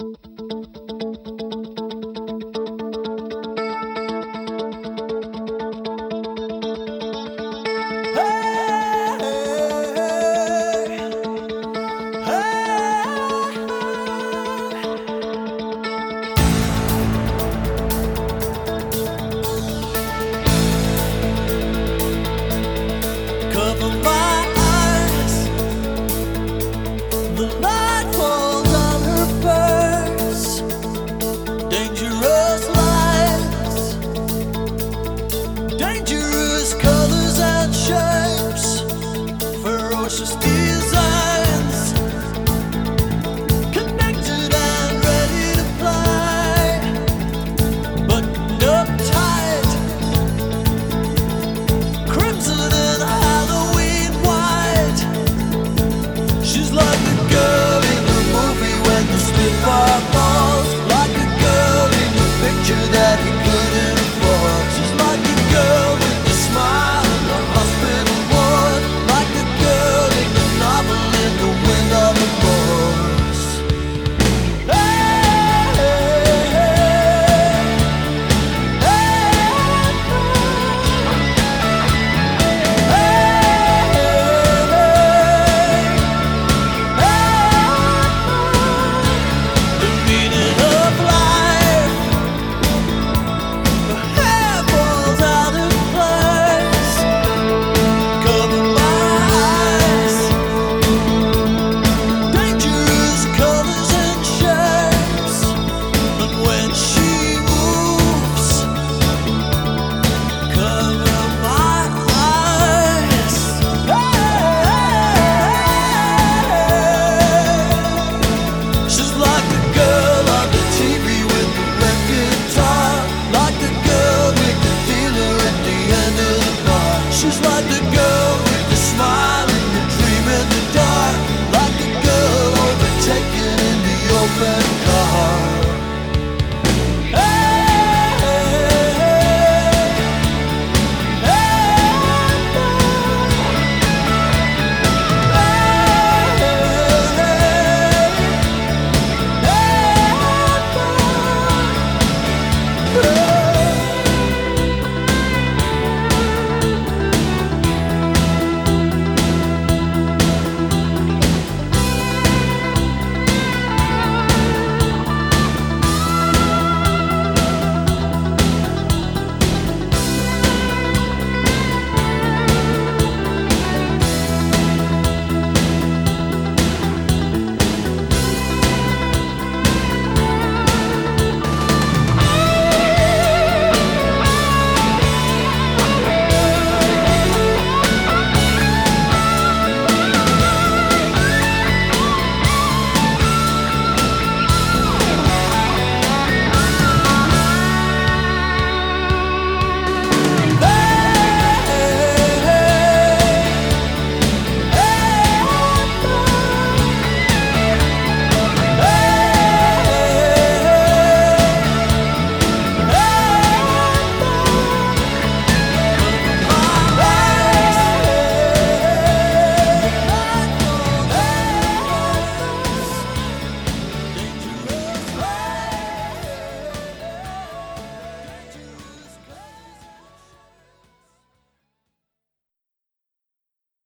Cover my eyes, the light falls on her face. Dangerous lights, dangerous colors and shapes, ferocious designs, connected and ready to fly, but uptight, crimson and Halloween white. She's like the girl in the movie when you slip up on